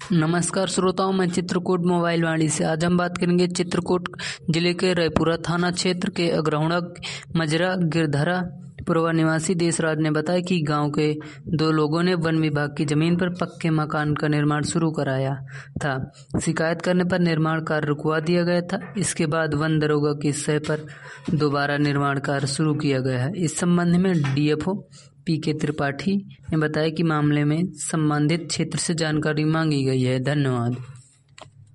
नमस्कार श्रोताओं, मैं चित्रकूट मोबाइल वाणी से। आज हम बात करेंगे चित्रकूट जिले के रायपुरा थाना क्षेत्र के अग्रहुणा मजरा गिरधरा पुरवा निवासी देशराज ने बताया कि गांव के दो लोगों ने वन विभाग की जमीन पर पक्के मकान का निर्माण शुरू कराया था। शिकायत करने पर निर्माण कार्य रुकवा दिया गया था। इसके बाद वन दरोगा की सह पर दोबारा निर्माण कार्य शुरू किया गया है। इस संबंध में डीएफओ पीके त्रिपाठी ने बताया कि मामले में संबंधित क्षेत्र से जानकारी मांगी गई है। धन्यवाद।